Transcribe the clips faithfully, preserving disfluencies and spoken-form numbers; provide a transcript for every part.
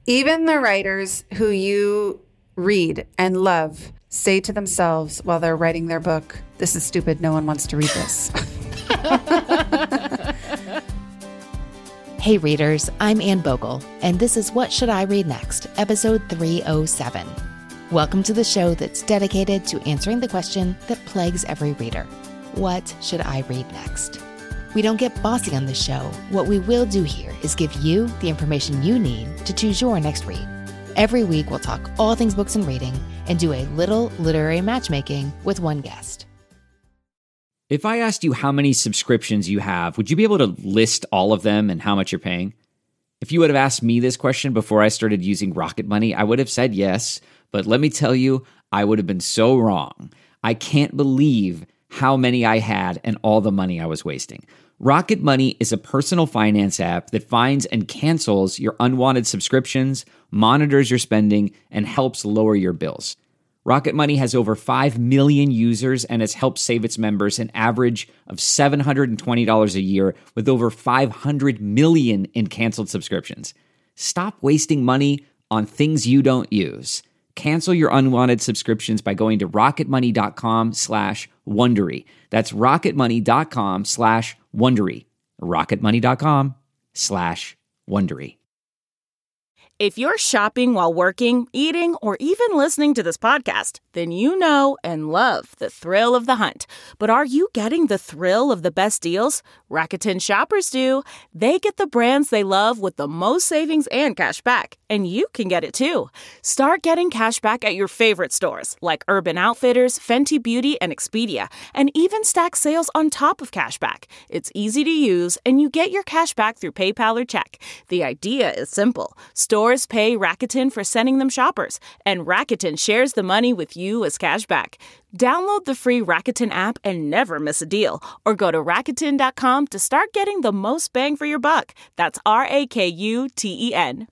Even the writers who you read and love say to themselves while they're writing their book, this is stupid. No one wants to read this. Hey readers, I'm Anne Bogle, and this is What Should I Read Next, episode three oh seven. Welcome to the show that's dedicated to answering the question that plagues every reader. What should I read next? We don't get bossy on this show. What we will do here is give you the information you need to choose your next read. Every week we'll talk all things books and reading and do a little literary matchmaking with one guest. If I asked you how many subscriptions you have, would you be able to list all of them and how much you're paying? If you would have asked me this question before I started using Rocket Money, I would have said yes, but let me tell you, I would have been so wrong. I can't believe how many I had and all the money I was wasting. Rocket Money is a personal finance app that finds and cancels your unwanted subscriptions, monitors your spending, and helps lower your bills. Rocket Money has over five million users and has helped save its members an average of seven hundred twenty dollars a year with over five hundred million in canceled subscriptions. Stop wasting money on things you don't use. Cancel your unwanted subscriptions by going to rocketmoney.com slash Wondery. That's rocketmoney.com slash Wondery. rocketmoney.com slash Wondery. If you're shopping while working, eating, or even listening to this podcast, then you know and love the thrill of the hunt. But are you getting the thrill of the best deals? Rakuten shoppers do. They get the brands they love with the most savings and cash back. And you can get it too. Start getting cash back at your favorite stores like Urban Outfitters, Fenty Beauty, and Expedia, and even stack sales on top of cash back. It's easy to use, and you get your cash back through PayPal or check. The idea is simple. Stores pay Rakuten for sending them shoppers, and Rakuten shares the money with you as cash back. Download the free Rakuten app and never miss a deal, or go to Rakuten dot com to start getting the most bang for your buck. That's R A K U T E N.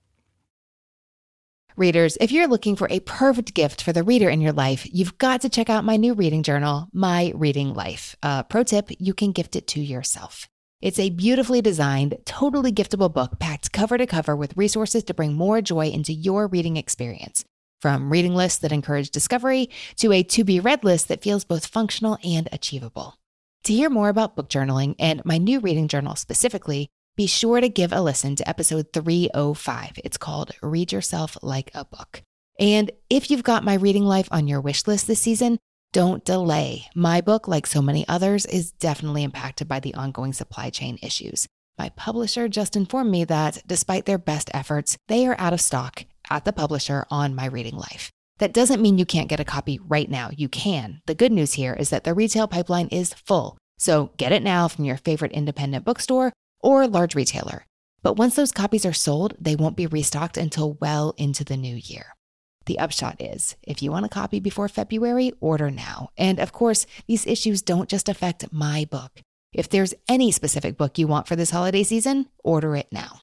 Readers, if you're looking for a perfect gift for the reader in your life, you've got to check out my new reading journal, My Reading Life. Uh, pro tip, you can gift it to yourself. It's a beautifully designed, totally giftable book packed cover to cover with resources to bring more joy into your reading experience. From reading lists that encourage discovery to a to-be-read list that feels both functional and achievable. To hear more about book journaling and my new reading journal specifically, be sure to give a listen to episode three oh five. It's called Read Yourself Like a Book. And if you've got My Reading Life on your wish list this season, don't delay. My book, like so many others, is definitely impacted by the ongoing supply chain issues. My publisher just informed me that, despite their best efforts, they are out of stock at the publisher on My Reading Life. That doesn't mean you can't get a copy right now. You can. The good news here is that the retail pipeline is full. So get it now from your favorite independent bookstore or large retailer. But once those copies are sold, they won't be restocked until well into the new year. The upshot is, if you want a copy before February, order now. And of course, these issues don't just affect my book. If there's any specific book you want for this holiday season, order it now.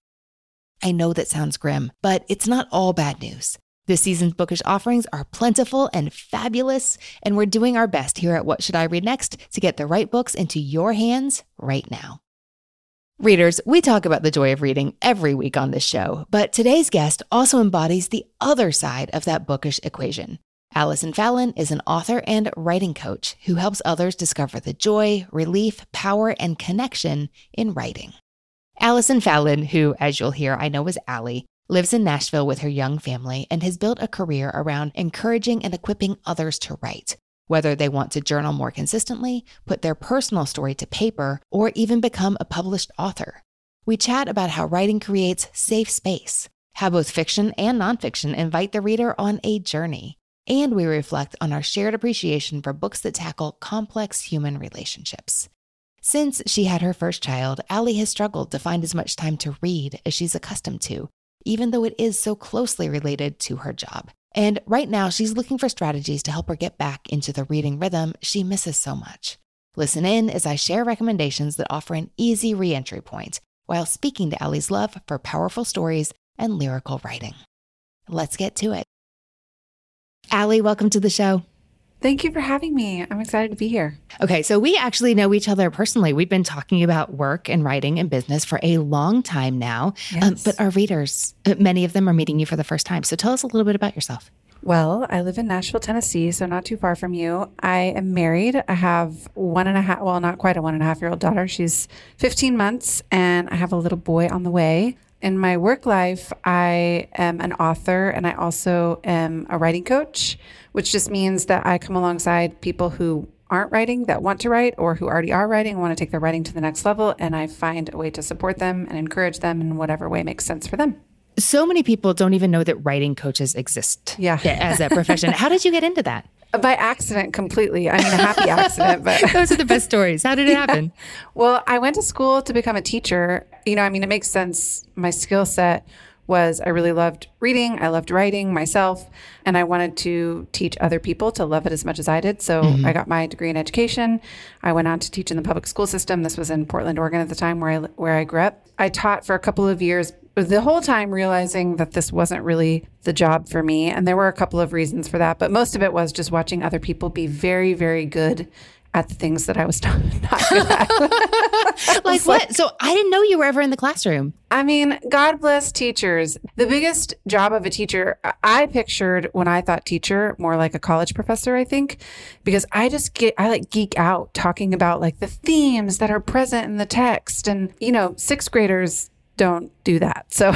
I know that sounds grim, but it's not all bad news. This season's bookish offerings are plentiful and fabulous, and we're doing our best here at What Should I Read Next to get the right books into your hands right now. Readers, we talk about the joy of reading every week on this show, but today's guest also embodies the other side of that bookish equation. Allison Fallon is an author and writing coach who helps others discover the joy, relief, power, and connection in writing. Allison Fallon, who, as you'll hear, I know is Allie, lives in Nashville with her young family and has built a career around encouraging and equipping others to write. Whether they want to journal more consistently, put their personal story to paper, or even become a published author. We chat about how writing creates safe space, how both fiction and nonfiction invite the reader on a journey, and we reflect on our shared appreciation for books that tackle complex human relationships. Since she had her first child, Allie has struggled to find as much time to read as she's accustomed to, even though it is so closely related to her job. And right now, she's looking for strategies to help her get back into the reading rhythm she misses so much. Listen in as I share recommendations that offer an easy re-entry point while speaking to Allie's love for powerful stories and lyrical writing. Let's get to it. Allie, welcome to the show. Thank you for having me. I'm excited to be here. Okay, so we actually know each other personally. We've been talking about work and writing and business for a long time now. Yes. Um, but our readers, uh, many of them are meeting you for the first time. So tell us a little bit about yourself. Well, I live in Nashville, Tennessee, so not too far from you. I am married. I have one and a half, well, not quite a one and a half year old daughter. She's fifteen months, and I have a little boy on the way. In my work life, I am an author, and I also am a writing coach, which just means that I come alongside people who aren't writing, that want to write, or who already are writing, want to take their writing to the next level, and I find a way to support them and encourage them in whatever way makes sense for them. So many people don't even know that writing coaches exist Yeah. as a profession. How did you get into that? By accident, completely. I mean, a happy accident, but Those are the best stories. How did it happen? Well, I went to school to become a teacher. You know, I mean, it makes sense. My skill set was I really loved reading. I loved writing myself, and I wanted to teach other people to love it as much as I did. So mm-hmm. I got my degree in education. I went on to teach in the public school system. This was in Portland, Oregon at the time where I, where I grew up. I taught for a couple of years, the whole time realizing that this wasn't really the job for me. And there were a couple of reasons for that, but most of it was just watching other people be very, very good at the things that I was not, not good at. Like what? Like, so I didn't know you were ever in the classroom. I mean, God bless teachers. The biggest job of a teacher, I pictured when I thought teacher, more like a college professor, I think, because I just get, I like geek out talking about like the themes that are present in the text. And, you know, sixth graders don't do that. So,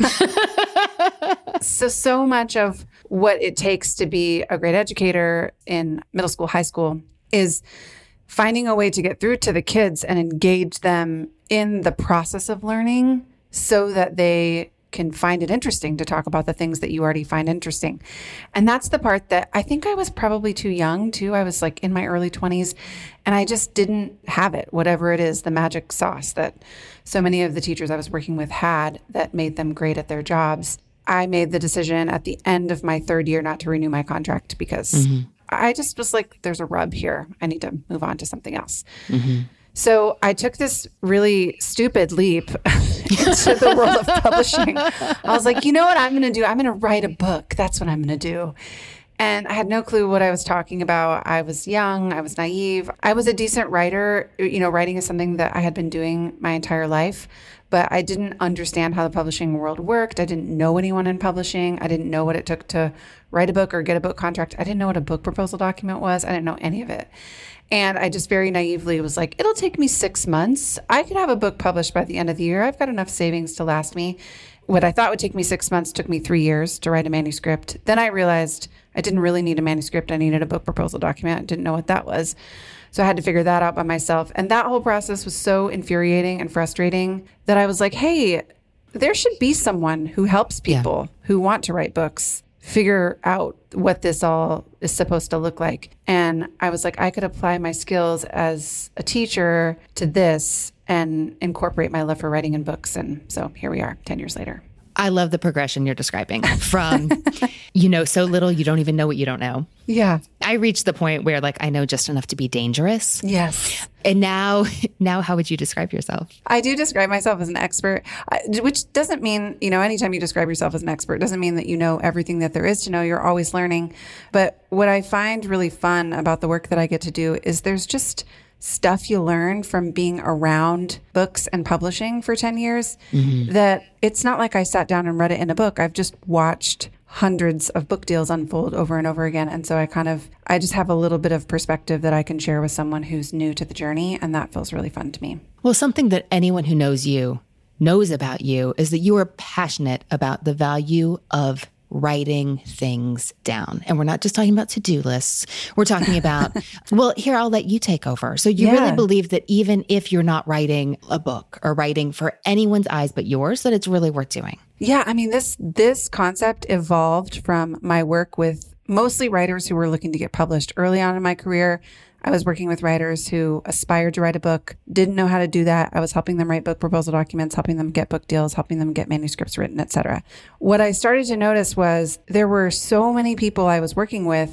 so, so much of what it takes to be a great educator in middle school, high school is finding a way to get through to the kids and engage them in the process of learning so that they can find it interesting to talk about the things that you already find interesting. And that's the part that I think I was probably too young too. I was like in my early twenties and I just didn't have it, whatever it is, the magic sauce that so many of the teachers I was working with had that made them great at their jobs. I made the decision at the end of my third year not to renew my contract because mm-hmm. I just was like, there's a rub here. I need to move on to something else. Mm-hmm. So I took this really stupid leap into the world of publishing. I was like, you know what I'm going to do? I'm going to write a book. That's what I'm going to do. And I had no clue what I was talking about. I was young. I was naive. I was a decent writer. You know, writing is something that I had been doing my entire life, but I didn't understand how the publishing world worked. I didn't know anyone in publishing. I didn't know what it took to write a book or get a book contract. I didn't know what a book proposal document was. I didn't know any of it. And I just very naively was like, it'll take me six months. I could have a book published by the end of the year. I've got enough savings to last me. What I thought would take me six months took me three years to write a manuscript. Then I realized I didn't really need a manuscript. I needed a book proposal document. I didn't know what that was. So I had to figure that out by myself. And that whole process was so infuriating and frustrating that I was like, hey, there should be someone who helps people yeah. who want to write books figure out what this all is supposed to look like. And I was like, I could apply my skills as a teacher to this and incorporate my love for writing and books. And so here we are ten years later. I love the progression you're describing from, you know, so little, you don't even know what you don't know. Yeah. I reached the point where like, I know just enough to be dangerous. Yes. And now, now how would you describe yourself? I do describe myself as an expert, which doesn't mean, you know, anytime you describe yourself as an expert, doesn't mean that you know everything that there is to know. You're always learning. But what I find really fun about the work that I get to do is there's just stuff you learn from being around books and publishing for ten years mm-hmm. that it's not like I sat down and read it in a book. I've just watched hundreds of book deals unfold over and over again. And so I kind of, I just have a little bit of perspective that I can share with someone who's new to the journey. And that feels really fun to me. Well, something that anyone who knows you knows about you is that you are passionate about the value of writing things down. And we're not just talking about to-do lists. We're talking about, well, here, I'll let you take over. So you yeah. really believe that even if you're not writing a book or writing for anyone's eyes but yours, that it's really worth doing. Yeah. I mean, this, this concept evolved from my work with mostly writers who were looking to get published early on in my career. I was working with writers who aspired to write a book, didn't know how to do that. I was helping them write book proposal documents, helping them get book deals, helping them get manuscripts written, et cetera. What I started to notice was there were so many people I was working with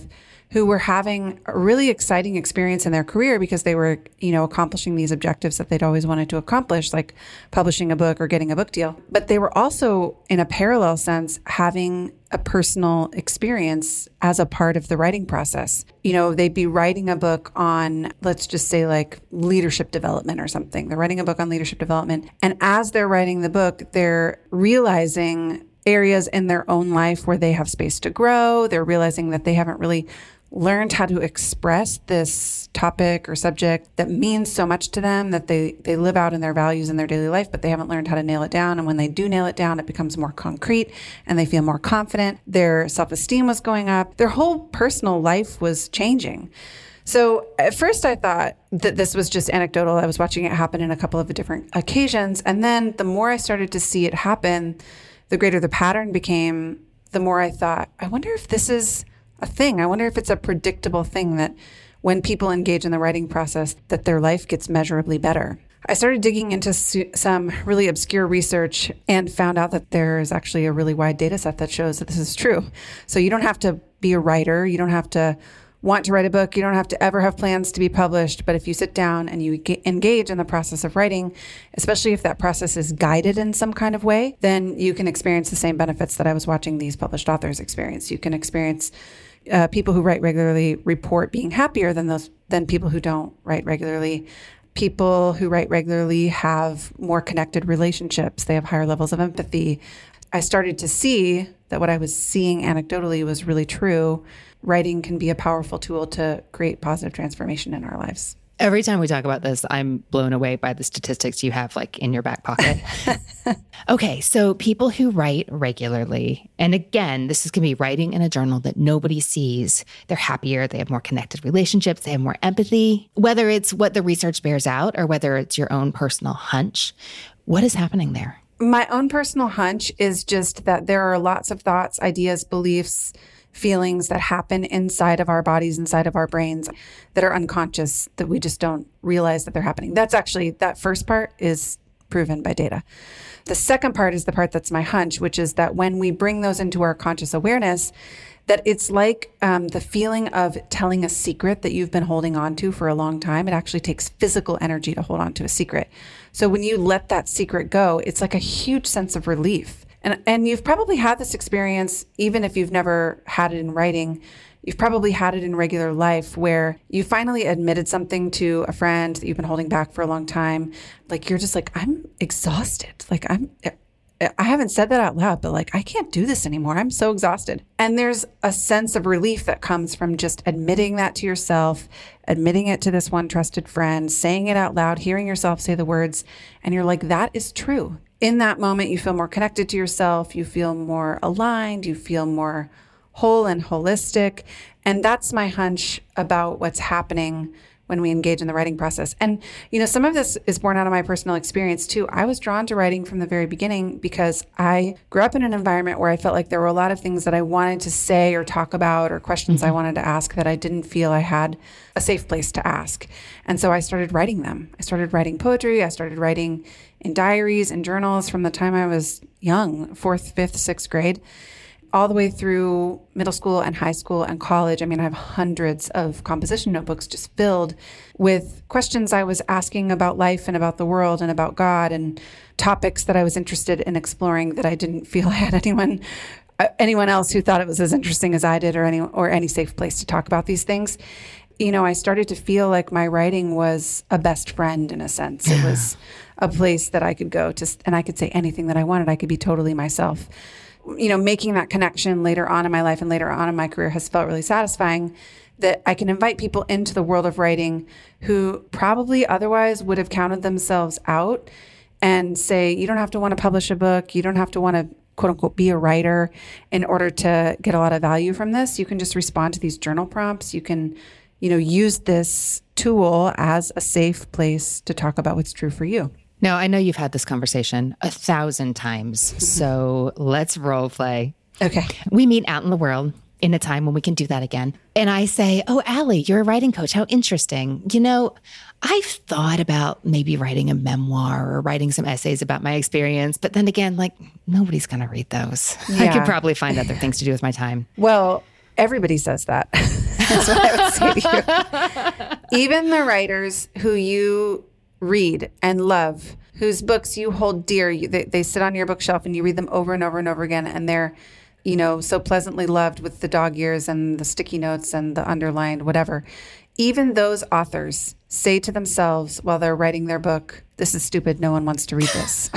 who were having a really exciting experience in their career because they were, you know, accomplishing these objectives that they'd always wanted to accomplish, like publishing a book or getting a book deal. But they were also, in a parallel sense, having a personal experience as a part of the writing process. You know, they'd be writing a book on, let's just say, like leadership development or something. They're writing a book on leadership development. And as they're writing the book, they're realizing areas in their own life where they have space to grow. They're realizing that they haven't really learned how to express this topic or subject that means so much to them, that they, they live out in their values in their daily life, but they haven't learned how to nail it down. And when they do nail it down, it becomes more concrete and they feel more confident. Their self-esteem was going up. Their whole personal life was changing. So at first I thought that this was just anecdotal. I was watching it happen in a couple of different occasions. And then the more I started to see it happen, the greater the pattern became, the more I thought, I wonder if this is a thing. I wonder if it's a predictable thing that when people engage in the writing process, that their life gets measurably better. I started digging into su- some really obscure research and found out that there is actually a really wide data set that shows that this is true. So you don't have to be a writer. You don't have to want to write a book. You don't have to ever have plans to be published. But if you sit down and you ge- engage in the process of writing, especially if that process is guided in some kind of way, then you can experience the same benefits that I was watching these published authors experience. You can experience uh, people who write regularly report being happier than those than people who don't write regularly. People who write regularly have more connected relationships. They have higher levels of empathy. I started to see that what I was seeing anecdotally was really true. Writing can be a powerful tool to create positive transformation in our lives. Every time we talk about this, I'm blown away by the statistics you have like in your back pocket. Okay, so people who write regularly, and again, this is going to be writing in a journal that nobody sees. They're happier, they have more connected relationships, they have more empathy. Whether it's what the research bears out or whether it's your own personal hunch, what is happening there? My own personal hunch is just that there are lots of thoughts, ideas, beliefs, feelings that happen inside of our bodies, inside of our brains that are unconscious, that we just don't realize that they're happening. That's actually, that first part is proven by data. The second part is the part that's my hunch, which is that when we bring those into our conscious awareness, that it's like um, the feeling of telling a secret that you've been holding on to for a long time. It actually takes physical energy to hold on to a secret. So when you let that secret go, it's like a huge sense of relief. And and you've probably had this experience, even if you've never had it in writing. You've probably had it in regular life where you finally admitted something to a friend that you've been holding back for a long time. Like, you're just like, I'm exhausted. Like, I'm, I haven't said that out loud, but like, I can't do this anymore. I'm so exhausted. And there's a sense of relief that comes from just admitting that to yourself, admitting it to this one trusted friend, saying it out loud, hearing yourself say the words. And you're like, that is true. In that moment, you feel more connected to yourself. You feel more aligned. You feel more whole and holistic. And that's my hunch about what's happening when we engage in the writing process. And, you know, some of this is born out of my personal experience too. I was drawn to writing from the very beginning because I grew up in an environment where I felt like there were a lot of things that I wanted to say or talk about or questions mm-hmm. I wanted to ask that I didn't feel I had a safe place to ask. And so I started writing them. I started writing poetry. I started writing in diaries and journals from the time I was young, fourth, fifth, sixth grade, all the way through middle school and high school and college. I mean, I have hundreds of composition notebooks just filled with questions I was asking about life and about the world and about God and topics that I was interested in exploring that I didn't feel I had anyone uh, anyone else who thought it was as interesting as I did or any or any safe place to talk about these things. You know, I started to feel like my writing was a best friend in a sense. It was a place that I could go to and I could say anything that I wanted. I could be totally myself. You know, making that connection later on in my life and later on in my career has felt really satisfying, that I can invite people into the world of writing who probably otherwise would have counted themselves out and say, you don't have to want to publish a book. You don't have to want to, quote unquote, be a writer in order to get a lot of value from this. You can just respond to these journal prompts. You can, you know, use this tool as a safe place to talk about what's true for you. Now, I know you've had this conversation a thousand times, so let's role play. Okay. We meet out in the world in a time when we can do that again. And I say, oh, Allie, you're a writing coach. How interesting. You know, I've thought about maybe writing a memoir or writing some essays about my experience. But then again, like, nobody's going to read those. Yeah. I could probably find other things to do with my time. Well, everybody says that. is what I would say to you. Even the writers who you read and love, whose books you hold dear, you, they, they sit on your bookshelf and you read them over and over and over again, and they're, you know, so pleasantly loved with the dog ears and the sticky notes and the underlined whatever. Even those authors say to themselves while they're writing their book, "This is stupid. No one wants to read this."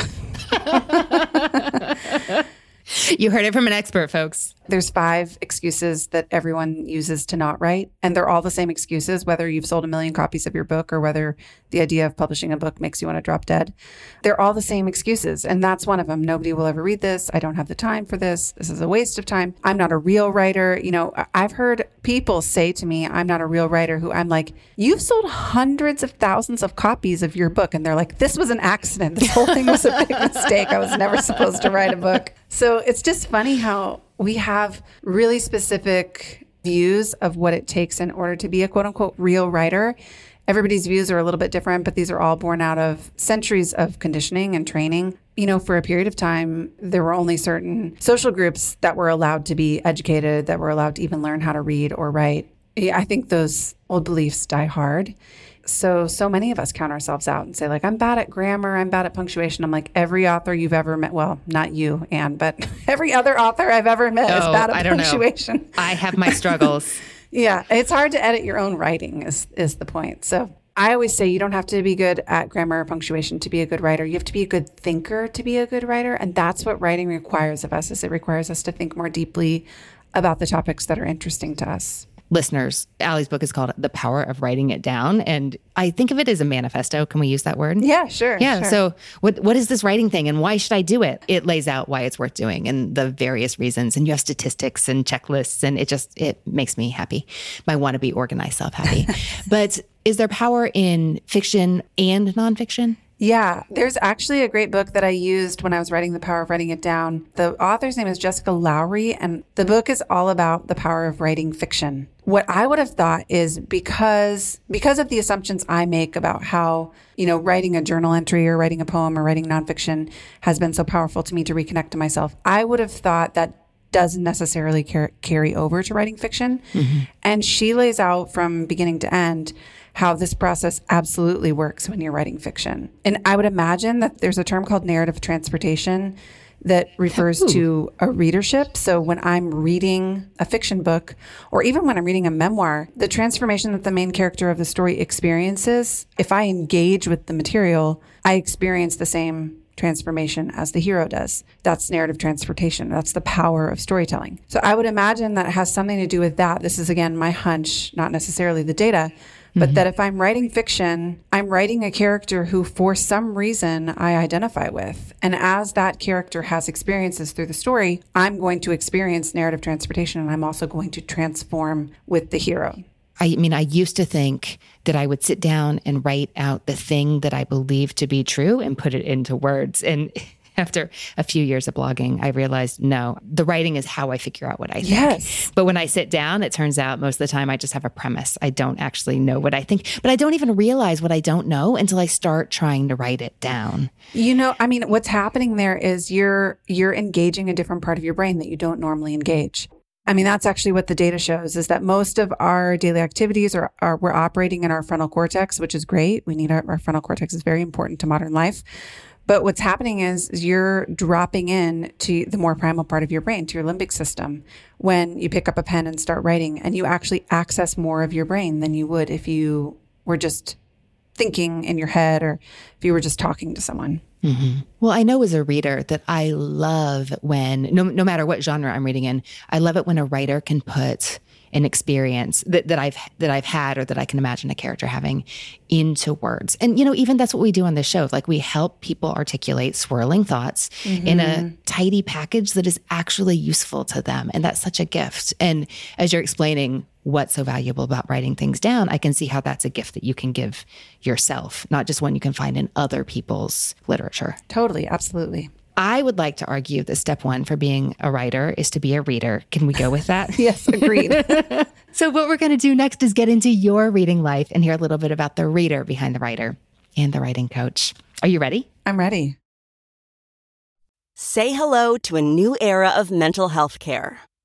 You heard it from an expert, folks. There's five excuses that everyone uses to not write, and they're all the same excuses, whether you've sold a million copies of your book or whether the idea of publishing a book makes you want to drop dead. They're all the same excuses, and that's one of them. Nobody will ever read this. I don't have the time for this. This is a waste of time. I'm not a real writer. You know, I've heard people say to me, I'm not a real writer, who I'm like, you've sold hundreds of thousands of copies of your book. And they're like, this was an accident. This whole thing was a big mistake. I was never supposed to write a book. So it's just funny how we have really specific views of what it takes in order to be a quote unquote real writer. Everybody's views are a little bit different, but these are all born out of centuries of conditioning and training. You know, for a period of time, there were only certain social groups that were allowed to be educated, that were allowed to even learn how to read or write. I think those old beliefs die hard. So, so many of us count ourselves out and say, like, I'm bad at grammar, I'm bad at punctuation. I'm like, every author you've ever met, well, not you, Anne, but every other author I've ever met oh, is bad at I don't punctuation. Know. I have my struggles. Yeah, it's hard to edit your own writing is, is the point. So I always say you don't have to be good at grammar or punctuation to be a good writer. You have to be a good thinker to be a good writer. And that's what writing requires of us, is it requires us to think more deeply about the topics that are interesting to us. Listeners, Allie's book is called The Power of Writing It Down. And I think of it as a manifesto. Can we use that word? Yeah, sure. Yeah. Sure. So what what is this writing thing and why should I do it? It lays out why it's worth doing and the various reasons. And you have statistics and checklists. And it just, it makes me happy. My wannabe organized self happy. But is there power in fiction and nonfiction? Yeah, there's actually a great book that I used when I was writing The Power of Writing It Down. The author's name is Jessica Lowry, and the book is all about the power of writing fiction. What I would have thought is because because of the assumptions I make about how, you know, writing a journal entry or writing a poem or writing nonfiction has been so powerful to me to reconnect to myself, I would have thought that doesn't necessarily car- carry over to writing fiction. Mm-hmm. And she lays out from beginning to end how this process absolutely works when you're writing fiction. And I would imagine that there's a term called narrative transportation that refers Ooh. to a readership. So when I'm reading a fiction book, or even when I'm reading a memoir, the transformation that the main character of the story experiences, if I engage with the material, I experience the same transformation as the hero does. That's narrative transportation. That's the power of storytelling. So I would imagine that it has something to do with that. This is, again, my hunch, not necessarily the data. But mm-hmm. that if I'm writing fiction, I'm writing a character who, for some reason, I identify with. And as that character has experiences through the story, I'm going to experience narrative transportation, and I'm also going to transform with the hero. I mean, I used to think that I would sit down and write out the thing that I believed to be true and put it into words. And after a few years of blogging, I realized, no, the writing is how I figure out what I think. Yes. But when I sit down, it turns out most of the time I just have a premise. I don't actually know what I think, but I don't even realize what I don't know until I start trying to write it down. You know, I mean, what's happening there is you're you're engaging a different part of your brain that you don't normally engage. I mean, that's actually what the data shows, is that most of our daily activities are, are we're operating in our frontal cortex, which is great. We need our, our frontal cortex is very important to modern life. But what's happening is, is you're dropping in to the more primal part of your brain, to your limbic system, when you pick up a pen and start writing, and you actually access more of your brain than you would if you were just thinking in your head or if you were just talking to someone. Mm-hmm. Well, I know as a reader that I love when, no, no matter what genre I'm reading in, I love it when a writer can put an experience that, that I've that I've had or that I can imagine a character having into words. And, you know, even that's what we do on this show. Like, we help people articulate swirling thoughts mm-hmm. in a tidy package that is actually useful to them. And that's such a gift. And as you're explaining what's so valuable about writing things down, I can see how that's a gift that you can give yourself, not just one you can find in other people's literature. Totally. Absolutely. I would like to argue that step one for being a writer is to be a reader. Can we go with that? Yes, agreed. So what we're going to do next is get into your reading life and hear a little bit about the reader behind the writer and the writing coach. Are you ready? I'm ready. Say hello to a new era of mental health care.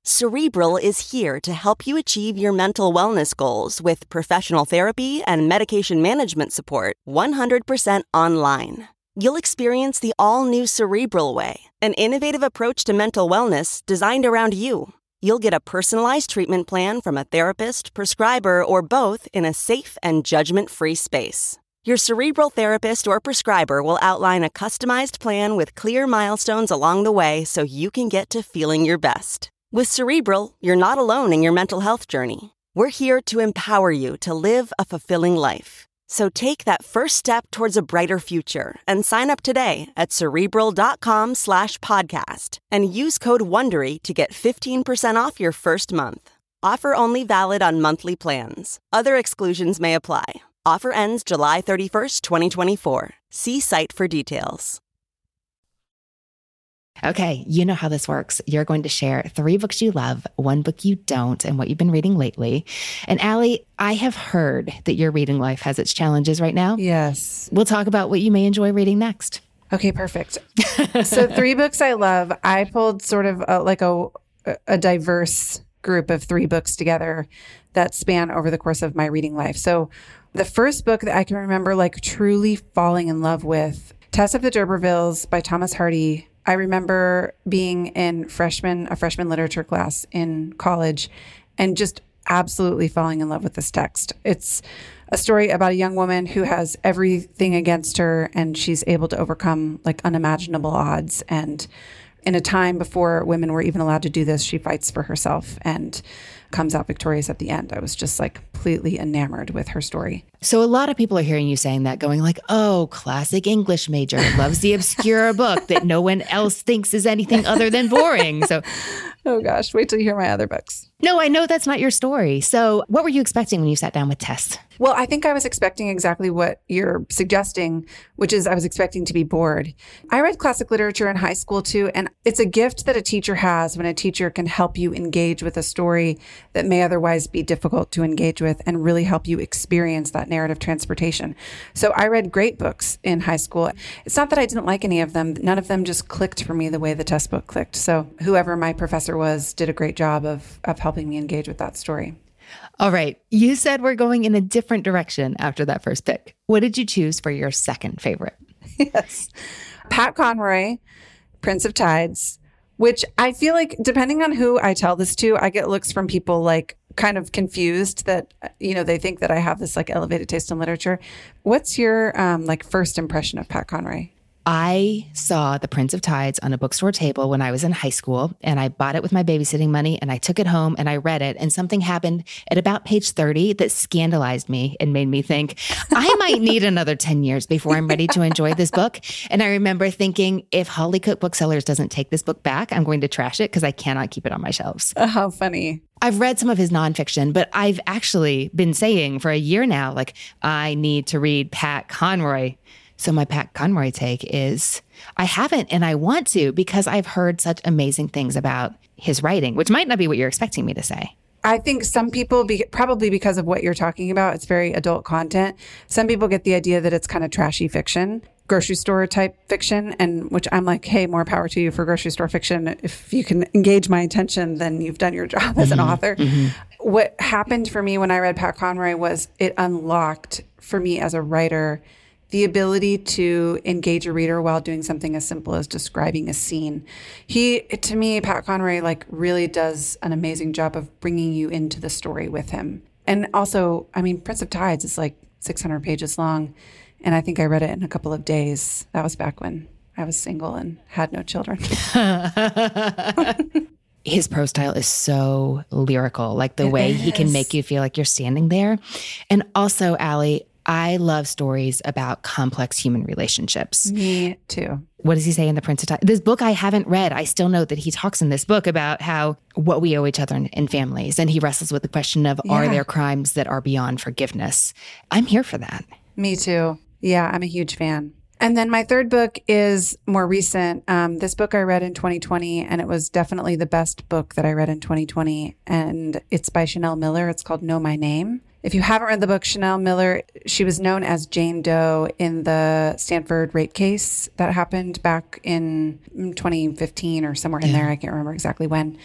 Cerebral is here to help you achieve your mental wellness goals with professional therapy and medication management support one hundred percent online. You'll experience the all-new Cerebral Way, an innovative approach to mental wellness designed around you. You'll get a personalized treatment plan from a therapist, prescriber, or both in a safe and judgment-free space. Your Cerebral therapist or prescriber will outline a customized plan with clear milestones along the way so you can get to feeling your best. With Cerebral, you're not alone in your mental health journey. We're here to empower you to live a fulfilling life. So take that first step towards a brighter future and sign up today at Cerebral.com slash podcast and use code WONDERY to get fifteen percent off your first month. Offer only valid on monthly plans. Other exclusions may apply. Offer ends July thirty-first, twenty twenty-four. See site for details. Okay, you know how this works. You're going to share three books you love, one book you don't, and what you've been reading lately. And Allie, I have heard that your reading life has its challenges right now. Yes. We'll talk about what you may enjoy reading next. Okay, perfect. So three books I love. I pulled sort of a, like a, a diverse group of three books together that span over the course of my reading life. So the first book that I can remember like truly falling in love with, Tess of the D'Urbervilles by Thomas Hardy. I remember being in freshman, a freshman literature class in college and just absolutely falling in love with this text. It's a story about a young woman who has everything against her and she's able to overcome like unimaginable odds. And in a time before women were even allowed to do this, she fights for herself and comes out victorious at the end. I was just like completely enamored with her story. So a lot of people are hearing you saying that, going like, oh, classic English major, loves the obscure book that no one else thinks is anything other than boring. So, oh gosh, wait till you hear my other books. No, I know that's not your story. So what were you expecting when you sat down with Tess? Well, I think I was expecting exactly what you're suggesting, which is I was expecting to be bored. I read classic literature in high school too, and it's a gift that a teacher has when a teacher can help you engage with a story that may otherwise be difficult to engage with and really help you experience that narrative transportation. So I read great books in high school. It's not that I didn't like any of them. None of them just clicked for me the way the Tess book clicked. So whoever my professor was did a great job of, of helping me engage with that story. All right. You said we're going in a different direction after that first pick. What did you choose for your second favorite? Yes. Pat Conroy, Prince of Tides, which I feel like depending on who I tell this to, I get looks from people like kind of confused that, you know, they think that I have this like elevated taste in literature. What's your um, like first impression of Pat Conroy? I saw The Prince of Tides on a bookstore table when I was in high school, and I bought it with my babysitting money, and I took it home and I read it, and something happened at about page thirty that scandalized me and made me think, I might need another ten years before I'm ready to enjoy this book. And I remember thinking, if Holly Cook Booksellers doesn't take this book back, I'm going to trash it because I cannot keep it on my shelves. Oh, how funny. I've read some of his nonfiction, but I've actually been saying for a year now, like, I need to read Pat Conroy. So my Pat Conroy take is I haven't, and I want to, because I've heard such amazing things about his writing, which might not be what you're expecting me to say. I think some people, be, probably because of what you're talking about, it's very adult content. Some people get the idea that it's kind of trashy fiction, grocery store type fiction, and which I'm like, hey, more power to you for grocery store fiction. If you can engage my attention, then you've done your job as an Mm-hmm. author. Mm-hmm. What happened for me when I read Pat Conroy was it unlocked for me as a writer the ability to engage a reader while doing something as simple as describing a scene. He, to me, Pat Conroy, like really does an amazing job of bringing you into the story with him. And also, I mean, Prince of Tides is like six hundred pages long. And I think I read it in a couple of days. That was back when I was single and had no children. His prose style is so lyrical, like the it way is. He can make you feel like you're standing there. And also, Allie, I love stories about complex human relationships. Me too. What does he say in The Prince of Tides? This book I haven't read. I still know that he talks in this book about how what we owe each other in, in families. And he wrestles with the question of, yeah. Are there crimes that are beyond forgiveness? I'm here for that. Me too. Yeah, I'm a huge fan. And then my third book is more recent. Um, this book I read in twenty twenty, and it was definitely the best book that I read in twenty twenty. And it's by Chanel Miller. It's called Know My Name. If you haven't read the book, Chanel Miller, she was known as Jane Doe in the Stanford rape case that happened back in twenty fifteen or somewhere in yeah. there. I can't remember exactly when.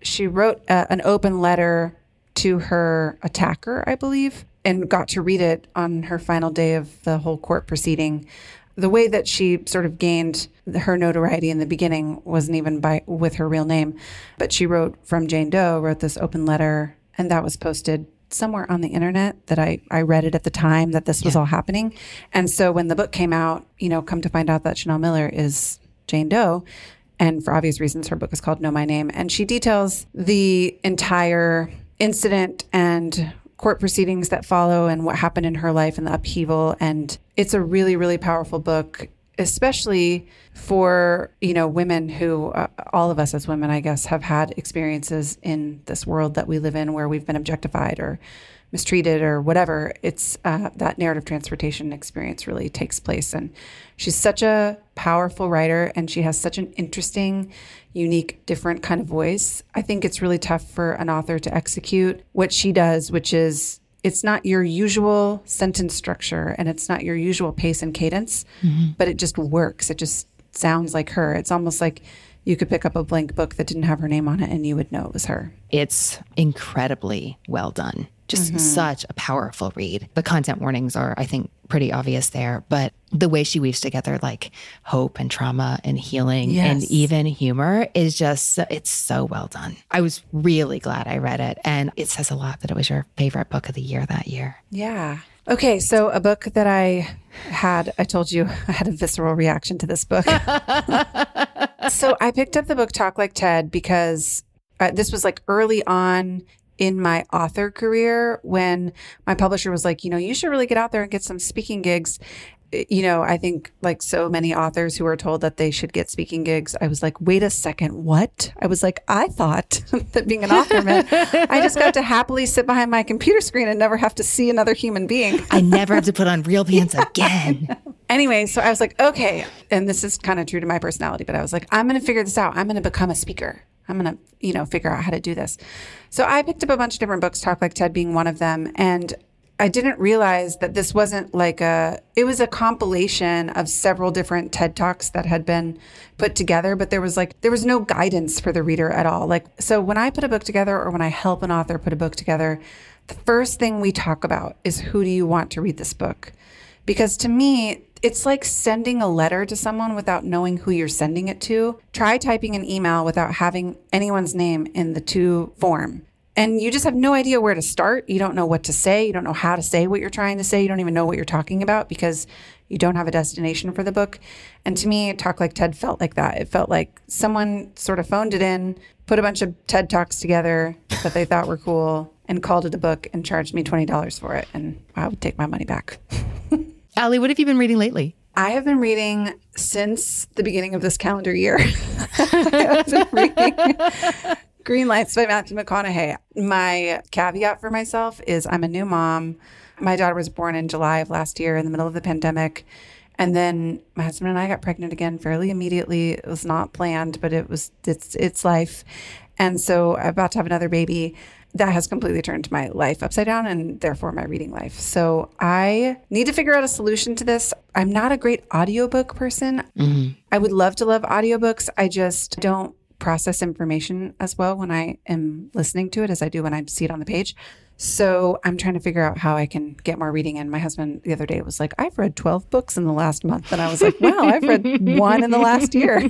she wrote a, an open letter to her attacker, I believe, and got to read it on her final day of the whole court proceeding. The way that she sort of gained her notoriety in the beginning wasn't even by with her real name, but she wrote from Jane Doe, wrote this open letter, and that was posted somewhere on the internet that I, I read it at the time that this was yeah. all happening. And so when the book came out, you know, come to find out that Chanel Miller is Jane Doe, and for obvious reasons, her book is called Know My Name. And she details the entire incident and court proceedings that follow and what happened in her life and the upheaval. And it's a really, really powerful book, especially for, you know, women who, uh, all of us as women, I guess, have had experiences in this world that we live in where we've been objectified or mistreated or whatever. It's uh, that narrative transportation experience really takes place. And she's such a powerful writer, and she has such an interesting, unique, different kind of voice. I think it's really tough for an author to execute what she does, which is it's not your usual sentence structure and it's not your usual pace and cadence, mm-hmm. but it just works. It just sounds like her. It's almost like you could pick up a blank book that didn't have her name on it and you would know it was her. It's incredibly well done. Just mm-hmm. such a powerful read. The content warnings are, I think, pretty obvious there, but the way she weaves together like hope and trauma and healing yes. and even humor is just, it's so well done. I was really glad I read it, and it says a lot that it was your favorite book of the year that year. Yeah. Okay, so a book that I had, I told you I had a visceral reaction to this book. So I picked up the book Talk Like TED because uh, this was like early on in my author career when my publisher was like, you know, you should really get out there and get some speaking gigs. You know, I think like so many authors who are told that they should get speaking gigs, I was like, wait a second, what? I was like, I thought that being an author meant I just got to happily sit behind my computer screen and never have to see another human being. I never have to put on real pants again. Anyway, so I was like, okay, and this is kind of true to my personality, but I was like, I'm going to figure this out. I'm going to become a speaker. I'm going to, you know, figure out how to do this. So I picked up a bunch of different books, Talk Like TED being one of them. And I didn't realize that this wasn't like a, it was a compilation of several different TED Talks that had been put together, but there was like, there was no guidance for the reader at all. Like, so when I put a book together or when I help an author put a book together, the first thing we talk about is who do you want to read this book? Because to me, it's like sending a letter to someone without knowing who you're sending it to. Try typing an email without having anyone's name in the to form. And you just have no idea where to start. You don't know what to say. You don't know how to say what you're trying to say. You don't even know what you're talking about because you don't have a destination for the book. And to me, Talk Like TED felt like that. It felt like someone sort of phoned it in, put a bunch of TED Talks together that they thought were cool, and called it a book and charged me twenty dollars for it. And I would take my money back. Allie, what have you been reading lately? I have been reading since the beginning of this calendar year. I have been reading Green Lights by Matthew McConaughey. My caveat for myself is I'm a new mom. My daughter was born in July of last year in the middle of the pandemic. And then my husband and I got pregnant again fairly immediately. It was not planned, but it was it's it's life. And so I'm about to have another baby. That has completely turned my life upside down and therefore my reading life. So I need to figure out a solution to this. I'm not a great audiobook person. Mm-hmm. I would love to love audiobooks. I just don't process information as well when I am listening to it as I do when I see it on the page. So I'm trying to figure out how I can get more reading in. My husband the other day was like, I've read twelve books in the last month. And I was like, wow, I've read one in the last year.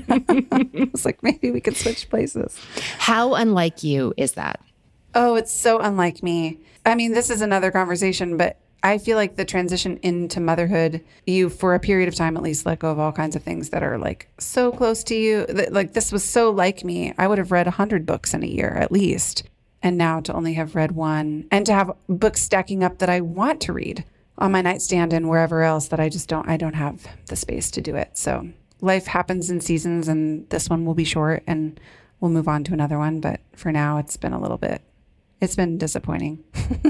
I was like, maybe we could switch places. How unlike you is that? Oh, it's so unlike me. I mean, this is another conversation, but I feel like the transition into motherhood, you, for a period of time at least, let go of all kinds of things that are like so close to you. Like this was so like me. I would have read one hundred books in a year at least. And now to only have read one and to have books stacking up that I want to read on my nightstand and wherever else that I just don't, I don't have the space to do it. So life happens in seasons and this one will be short and we'll move on to another one. But for now, it's been a little bit It's been disappointing.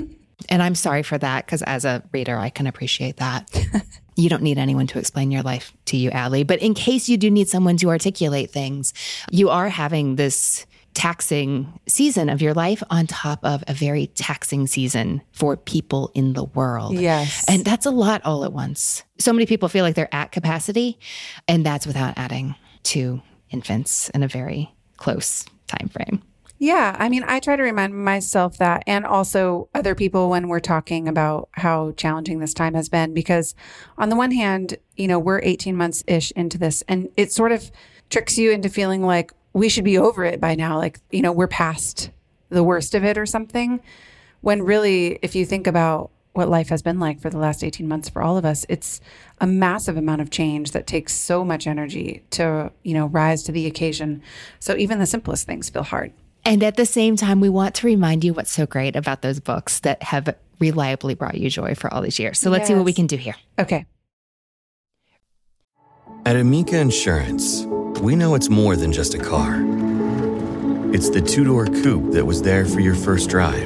And I'm sorry for that because as a reader, I can appreciate that. You don't need anyone to explain your life to you, Allie. But in case you do need someone to articulate things, you are having this taxing season of your life on top of a very taxing season for people in the world. Yes. And that's a lot all at once. So many people feel like they're at capacity, and that's without adding two infants in a very close time frame. Yeah. I mean, I try to remind myself that, and also other people when we're talking about how challenging this time has been, because on the one hand, you know, we're eighteen months ish into this, and it sort of tricks you into feeling like we should be over it by now. Like, you know, we're past the worst of it or something. When really, if you think about what life has been like for the last eighteen months for all of us, it's a massive amount of change that takes so much energy to, you know, rise to the occasion. So even the simplest things feel hard. And at the same time, we want to remind you what's so great about those books that have reliably brought you joy for all these years. So let's yes. see what we can do here. Okay. At Amica Insurance, we know it's more than just a car. It's the two-door coupe that was there for your first drive,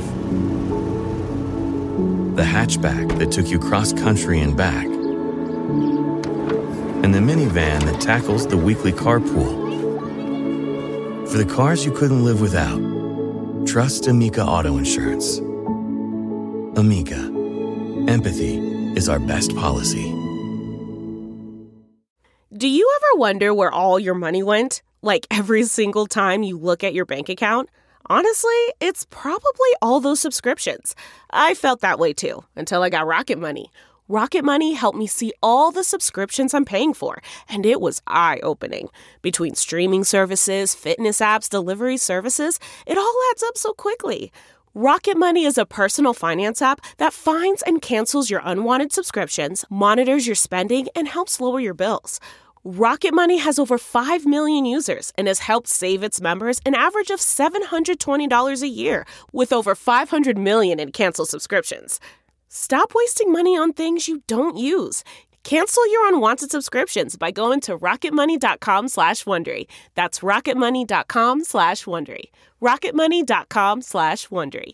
the hatchback that took you cross-country and back, and the minivan that tackles the weekly carpool. For the cars you couldn't live without, trust Amica Auto Insurance. Amica, empathy is our best policy. Do you ever wonder where all your money went? Like every single time you look at your bank account? Honestly, it's probably all those subscriptions. I felt that way too, until I got Rocket Money. Rocket Money helped me see all the subscriptions I'm paying for, and it was eye-opening. Between streaming services, fitness apps, delivery services, it all adds up so quickly. Rocket Money is a personal finance app that finds and cancels your unwanted subscriptions, monitors your spending, and helps lower your bills. Rocket Money has over five million users and has helped save its members an average of seven hundred twenty dollars a year, with over five hundred million in canceled subscriptions. Stop wasting money on things you don't use. Cancel your unwanted subscriptions by going to rocketmoney.com slash Wondery. That's rocketmoney.com slash Wondery. rocketmoney.com slash Wondery.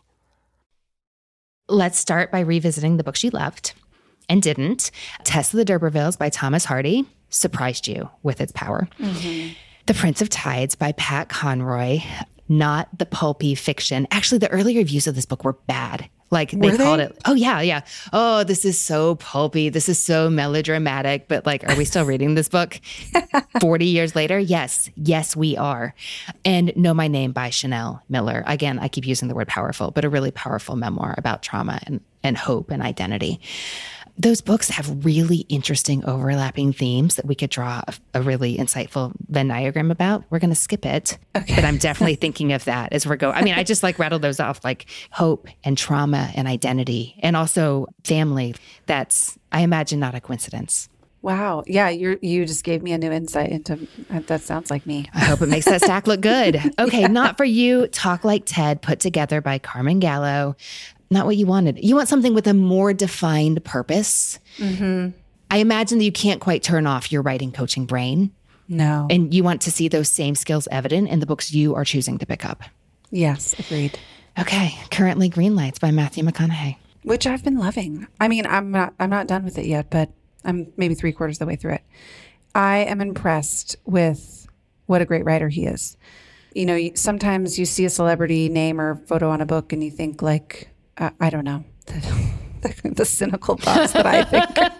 Let's start by revisiting the books you loved and didn't. Tess of the D'Urbervilles by Thomas Hardy surprised you with its power. Mm-hmm. The Prince of Tides by Pat Conroy, not the pulpy fiction. Actually, the early reviews of this book were bad. Like they Were called they? it, oh yeah, yeah. Oh, this is so pulpy. This is so melodramatic. But like, are we still reading this book forty years later? Yes, yes, we are. And Know My Name by Chanel Miller. Again, I keep using the word powerful, but a really powerful memoir about trauma and, and hope and identity. Those books have really interesting overlapping themes that we could draw a, a really insightful Venn diagram about. We're going to skip it, okay. But I'm definitely thinking of that as we're going. I mean, I just like rattled those off, like hope and trauma and identity and also family. That's, I imagine, not a coincidence. Wow. Yeah, you you just gave me a new insight into that. Sounds like me. I hope it makes that stack look good. Okay, Not For You, Talk Like Ted, put together by Carmen Gallo. Not what you wanted. You want something with a more defined purpose. Mm-hmm. I imagine that you can't quite turn off your writing coaching brain. No. And you want to see those same skills evident in the books you are choosing to pick up. Yes, agreed. Okay, currently Green Lights by Matthew McConaughey. Which I've been loving. I mean, I'm not I'm not done with it yet, but I'm maybe three quarters of the way through it. I am impressed with what a great writer he is. You know, sometimes you see a celebrity name or photo on a book and you think like, uh, I don't know, the, the, the cynical thoughts that I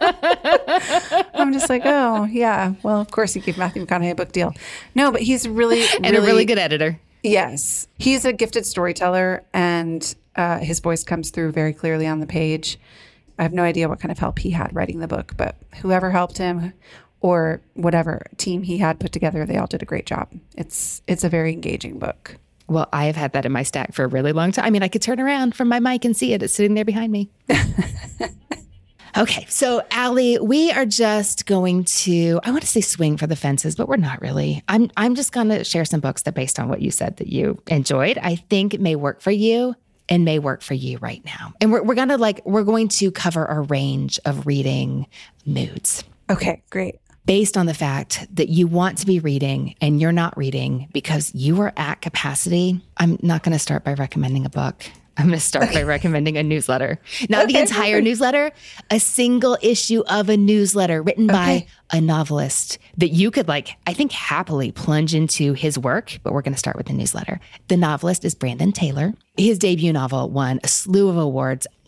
think. I'm just like, oh, yeah, well, of course you gave Matthew McConaughey a book deal. No, but he's really, and really, a really good editor. Yes. He's a gifted storyteller, and uh, his voice comes through very clearly on the page. I have no idea what kind of help he had writing the book, but whoever helped him or whatever team he had put together, they all did a great job. It's it's a very engaging book. Well, I have had that in my stack for a really long time. I mean, I could turn around from my mic and see it. It's sitting there behind me. Okay, so Allie, we are just going to, I want to say swing for the fences, but we're not really. I'm I'm just going to share some books that, based on what you said that you enjoyed, I think it may work for you and may work for you right now. And we're we're going to like, we're going to cover a range of reading moods. Okay, great. Based on the fact that you want to be reading and you're not reading because you are at capacity. I'm not going to start by recommending a book. I'm going to start by recommending a newsletter. Not okay. the entire newsletter, a single issue of a newsletter written okay. by a novelist that you could, like, I think, happily plunge into his work, but we're going to start with the newsletter. The novelist is Brandon Taylor. His debut novel won a slew of awards.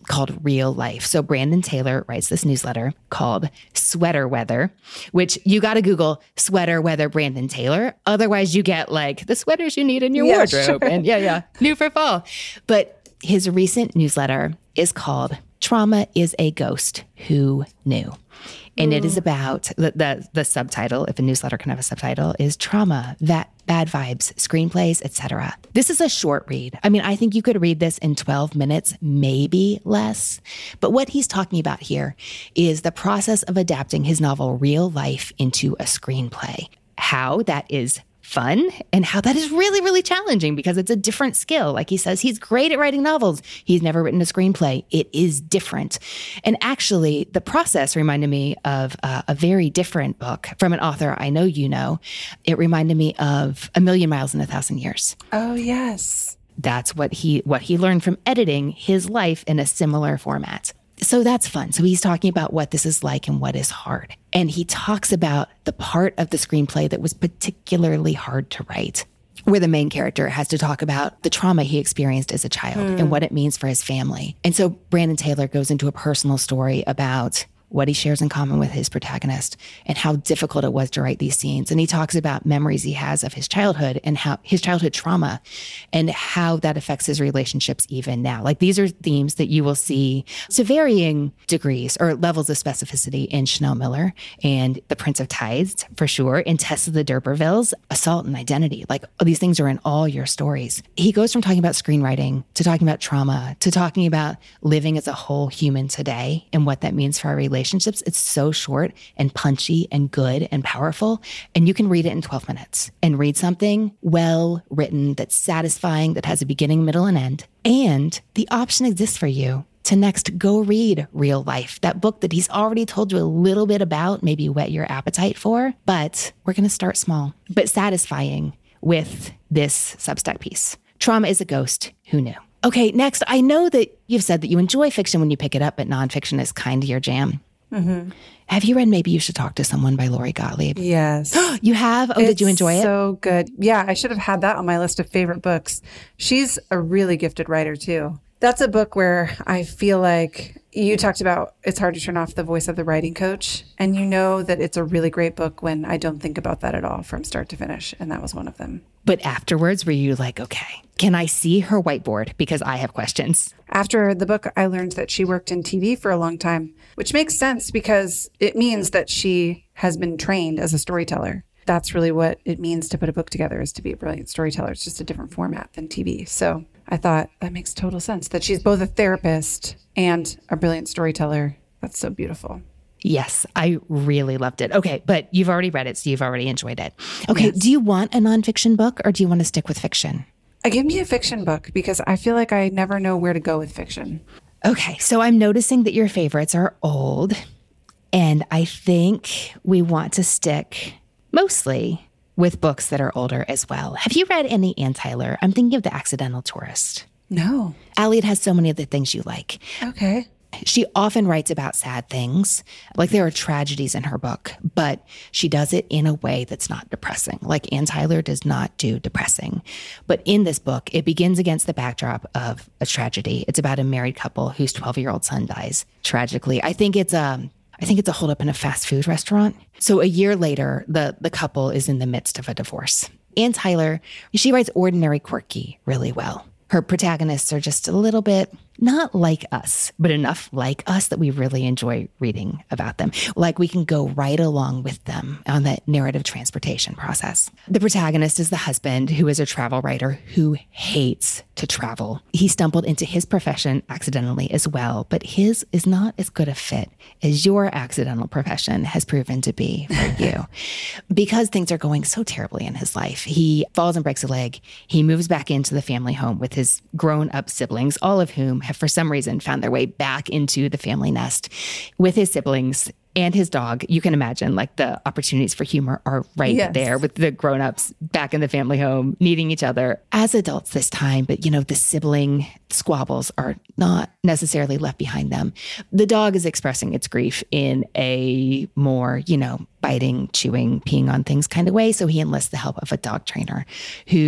called Real Life. So Brandon Taylor writes this newsletter called Sweater Weather, which you got to Google Sweater Weather Brandon Taylor. Otherwise you get like the sweaters you need in your yeah, wardrobe. Sure. And yeah, yeah, new for fall. But his recent newsletter is called Trauma is a Ghost Who Knew? And Ooh. It is about the, the the subtitle, if a newsletter can have a subtitle, is trauma, that bad vibes, screenplays, et cetera. This is a short read. I mean, I think you could read this in twelve minutes, maybe less. But what he's talking about here is the process of adapting his novel Real Life into a screenplay. How that is fun and how that is really, really challenging because it's a different skill. Like he says, he's great at writing novels. He's never written a screenplay. It is different. And actually, the process reminded me of uh, a very different book from an author I know you know. It reminded me of A Million Miles in a Thousand Years. Oh, yes. That's what he what he learned from editing his life in a similar format. So that's fun. So he's talking about what this is like and what is hard. And he talks about the part of the screenplay that was particularly hard to write, where the main character has to talk about the trauma he experienced as a child mm. and what it means for his family. And so Brandon Taylor goes into a personal story about what he shares in common with his protagonist and how difficult it was to write these scenes. And he talks about memories he has of his childhood and how his childhood trauma and how that affects his relationships even now. Like these are themes that you will see to varying degrees or levels of specificity in Chanel Miller and The Prince of Tides, for sure, in Tess of the D'Urbervilles, Assault and Identity. Like these things are in all your stories. He goes from talking about screenwriting to talking about trauma to talking about living as a whole human today and what that means for our relationships. Relationships. It's so short and punchy and good and powerful. And you can read it in twelve minutes and read something well written that's satisfying, that has a beginning, middle, and end. And the option exists for you to next go read Real Life, that book that he's already told you a little bit about, maybe whet your appetite for. But we're going to start small, but satisfying with this Substack piece. Trauma is a Ghost Who Knew? Okay, next, I know that you've said that you enjoy fiction when you pick it up, but nonfiction is kind of your jam. Mm-hmm. Have you read Maybe You Should Talk to Someone by Lori Gottlieb? Yes. You have? Oh, it's did you enjoy it? So good. Yeah, I should have had that on my list of favorite books. She's a really gifted writer too. That's a book where I feel like you talked about it's hard to turn off the voice of the writing coach. And you know that it's a really great book when I don't think about that at all from start to finish. And that was one of them. But afterwards, were you like, okay, can I see her whiteboard? Because I have questions. After the book, I learned that she worked in T V for a long time, which makes sense because it means that she has been trained as a storyteller. That's really what it means to put a book together, is to be a brilliant storyteller. It's just a different format than T V. So I thought that makes total sense, that she's both a therapist and a brilliant storyteller. That's so beautiful. Yes, I really loved it. Okay, but you've already read it, so you've already enjoyed it. Okay, yes. Do you want a nonfiction book or do you want to stick with fiction? Uh, give me a fiction book because I feel like I never know where to go with fiction. Okay, so I'm noticing that your favorites are old, and I think we want to stick mostly with books that are older as well. Have you read any Ann Tyler? I'm thinking of The Accidental Tourist. No. Elliot has so many of the things you like. Okay. She often writes about sad things, like there are tragedies in her book, but she does it in a way that's not depressing. Like Ann Tyler does not do depressing. But in this book, it begins against the backdrop of a tragedy. It's about a married couple whose twelve-year-old son dies tragically. I think it's a, I think it's a holdup in a fast food restaurant. So a year later, the, the couple is in the midst of a divorce. Ann Tyler, she writes ordinary, quirky really well. Her protagonists are just a little bit not like us, but enough like us that we really enjoy reading about them. Like we can go right along with them on that narrative transportation process. The protagonist is the husband who is a travel writer who hates to travel. He stumbled into his profession accidentally as well, but his is not as good a fit as your accidental profession has proven to be for you. Because things are going so terribly in his life, he falls and breaks a leg. He moves back into the family home with his grown-up siblings, all of whom have for some reason found their way back into the family nest with his siblings and his dog. You can imagine like the opportunities for humor are right yes. there with the grown-ups back in the family home, needing each other as adults this time. But, you know, the sibling squabbles are not necessarily left behind them. The dog is expressing its grief in a more, you know, biting, chewing, peeing on things kind of way. So he enlists the help of a dog trainer who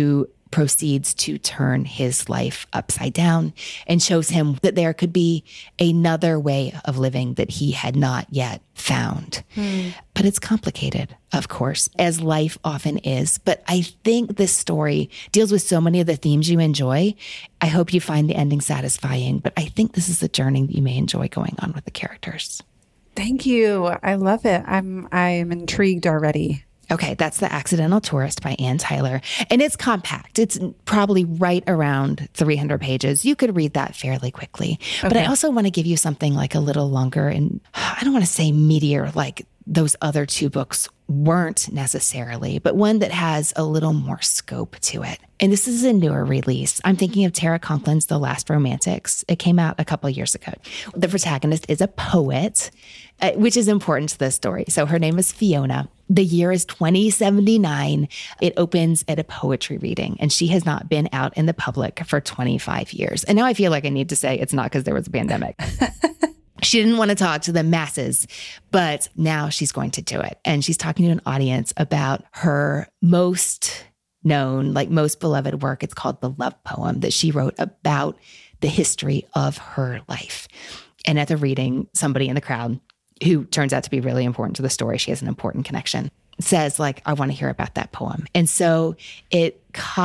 proceeds to turn his life upside down and shows him that there could be another way of living that he had not yet found. Hmm. But it's complicated, of course, as life often is. But I think this story deals with so many of the themes you enjoy. I hope you find the ending satisfying, but I think this is a journey that you may enjoy going on with the characters. Thank you. I love it. I'm I'm intrigued already. Okay, that's The Accidental Tourist by Anne Tyler. And it's compact. It's probably right around three hundred pages. You could read that fairly quickly. Okay. But I also want to give you something like a little longer. And I don't want to say meatier like those other two books weren't necessarily, but one that has a little more scope to it. And this is a newer release. I'm thinking of Tara Conklin's The Last Romantics. It came out a couple of years ago. The protagonist is a poet, uh, which is important to the story. So her name is Fiona. The year is twenty seventy-nine. It opens at a poetry reading, and she has not been out in the public for twenty-five years. And now I feel like I need to say it's not because there was a pandemic. She didn't want to talk to the masses, but now she's going to do it. And she's talking to an audience about her most known, like most beloved work. It's called The Love Poem that she wrote about the history of her life. And at the reading, somebody in the crowd who turns out to be really important to the story, she has an important connection, says like, I want to hear about that poem. And so it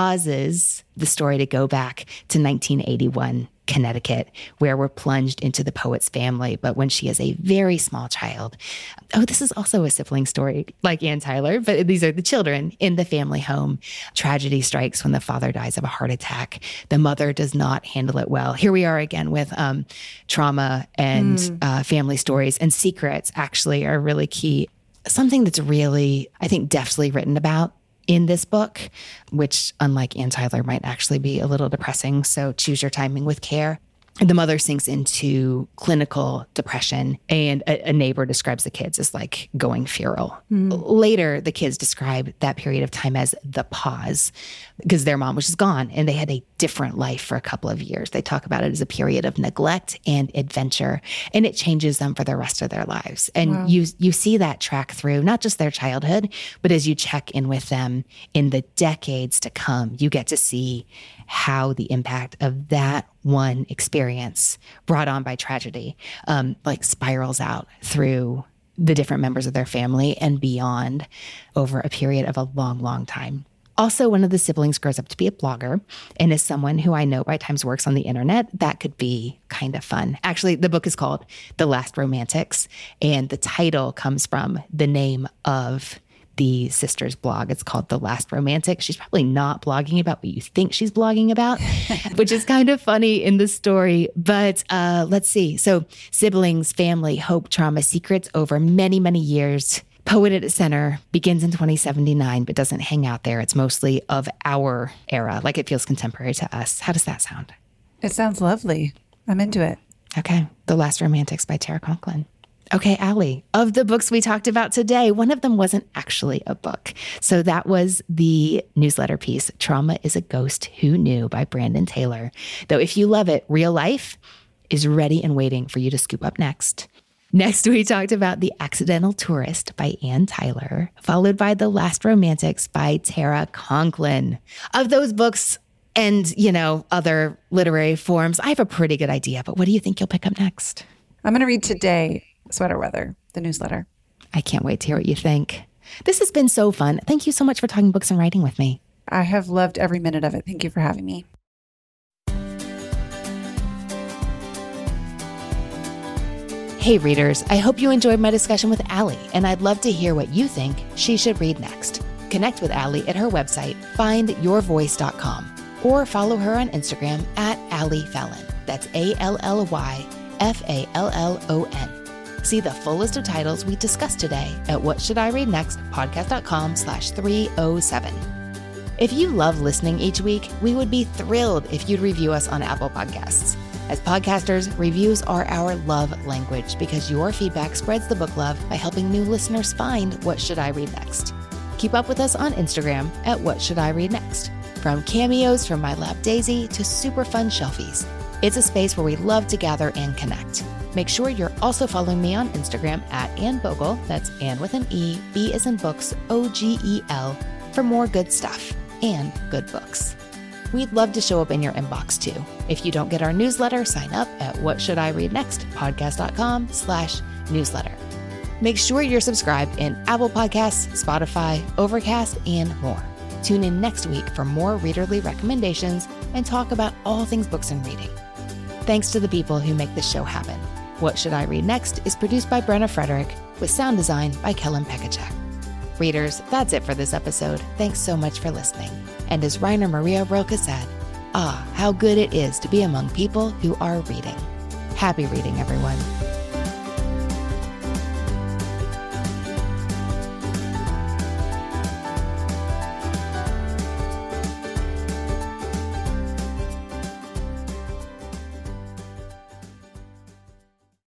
causes the story to go back to nineteen eighty-one, Connecticut, where we're plunged into the poet's family. But when she is a very small child, oh, this is also a sibling story like Anne Tyler, but these are the children in the family home. Tragedy strikes when the father dies of a heart attack. The mother does not handle it well. Here we are again with um, trauma and mm. uh, family stories, and secrets actually are really key. Something that's really, I think, deftly written about in this book, which unlike Anne Tyler might actually be a little depressing. So choose your timing with care. The mother sinks into clinical depression, and a, a neighbor describes the kids as like going feral. Mm. Later, the kids describe that period of time as the pause because their mom was just gone and they had a different life for a couple of years. They talk about it as a period of neglect and adventure, and it changes them for the rest of their lives. And wow. you you see that track through not just their childhood, but as you check in with them in the decades to come, you get to see how the impact of that one experience brought on by tragedy, um, like spirals out through the different members of their family and beyond over a period of a long, long time. Also, one of the siblings grows up to be a blogger and is someone who I know by times works on the internet. That could be kind of fun. Actually, the book is called The Last Romantics, and the title comes from the name of the sister's blog. It's called The Last Romantic. She's probably not blogging about what you think she's blogging about, which is kind of funny in the story. But uh, let's see. So siblings, family, hope, trauma, secrets over many, many years. Poet at its center begins in twenty seventy-nine, but doesn't hang out there. It's mostly of our era. Like it feels contemporary to us. How does that sound? It sounds lovely. I'm into it. Okay. The Last Romantics by Tara Conklin. Okay, Allie, of the books we talked about today, one of them wasn't actually a book. So that was the newsletter piece, Trauma is a Ghost Who Knew by Brandon Taylor. Though if you love it, real life is ready and waiting for you to scoop up next. Next, we talked about The Accidental Tourist by Anne Tyler, followed by The Last Romantics by Tara Conklin. Of those books and, you know, other literary forms, I have a pretty good idea, but what do you think you'll pick up next? I'm going to read Today, Sweater Weather, the newsletter. I can't wait to hear what you think. This has been so fun. Thank you so much for talking books and writing with me. I have loved every minute of it. Thank you for having me. Hey readers, I hope you enjoyed my discussion with Allie, and I'd love to hear what you think she should read next. Connect with Allie at her website, find your voice dot com, or follow her on Instagram at Allie Fallon. That's A L L Y F A L L O N. See the full list of titles we discussed today at what should I read next podcast.com slash 307. If you love listening each week, we would be thrilled if you'd review us on Apple Podcasts. As podcasters, reviews are our love language because your feedback spreads the book love by helping new listeners find What Should I Read Next. Keep up with us on Instagram at What Should I Read Next. From cameos from My Lap Daisy to super fun shelfies. It's a space where we love to gather and connect. Make sure you're also following me on Instagram at Anne Bogle, that's Anne with an E, B as in books, O G E L, for more good stuff and good books. we'd love to show up in your inbox too. If you don't get our newsletter, sign up at whatshouldireadnextpodcast.com slash newsletter. Make sure you're subscribed in Apple Podcasts, Spotify, Overcast, and more. Tune in next week for more readerly recommendations and talk about all things books and reading. Thanks to the people who make this show happen. What Should I Read Next is produced by Brenna Frederick with sound design by Kellen Pekacek. Readers, that's it for this episode. Thanks so much for listening. And as Rainer Maria Rilke said, ah, how good it is to be among people who are reading. Happy reading, everyone.